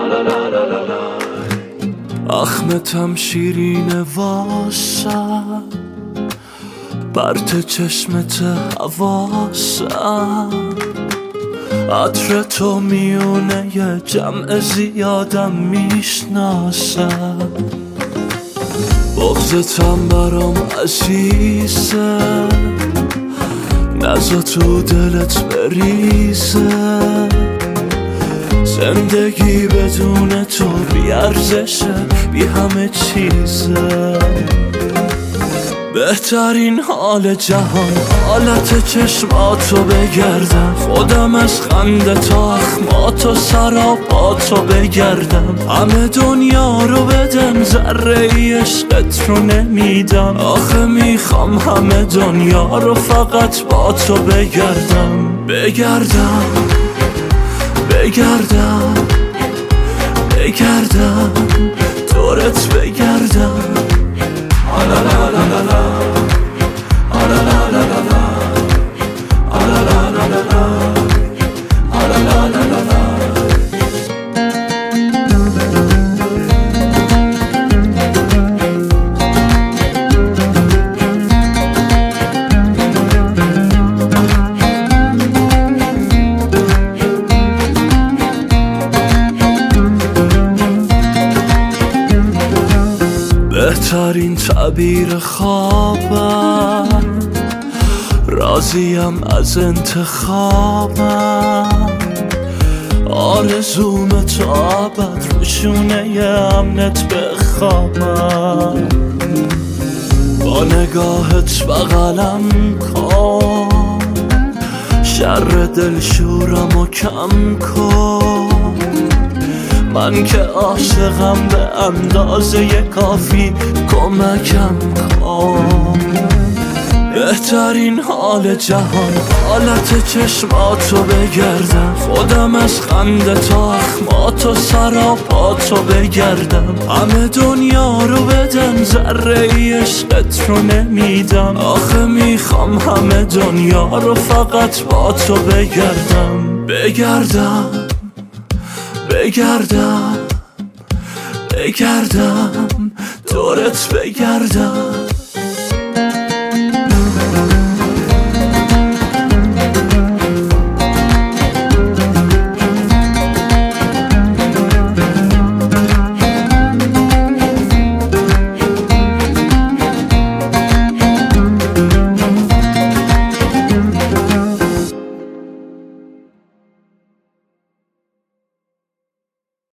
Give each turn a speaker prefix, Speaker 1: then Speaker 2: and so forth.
Speaker 1: اخمتم شیرین واسم، برت چشمت حواسم، عطر تو میونه یه جمع زیادم میشناسم. بغضتم برام عزیزه، نزا تو دلت بریزه. زندگی بدون تو بی ارزشه، بی همه چیزه. بهترین حال جهان حالت چشماتو بگردم، خودم از خنده تا اخماتو سراباتو بگردم. همه دنیا رو بدم ذره ای عشقت رو نمیدم، آخه میخوام همه دنیا رو فقط با تو بگردم. بگردم بگردم بگردم دورت بگردم. بهترین تعبیر خوابم، راضیم از انتخابم. آرزوم تا ابد روشونه امنت بخوابم. با نگاهت بغلم کن، شر دلشورمو کم کن. من که عاشقم به اندازه کافی کمکم کن. بهترین حال جهان حالت چشماتو بگردم، خودم از خنده تا اخماتو سراباتو بگردم. همه دنیا رو بدم ذره ای عشقت رو نمیدم، آخه میخوام همه دنیا رو فقط با تو بگردم. بگردم بگردم بگردم دورت بگردم.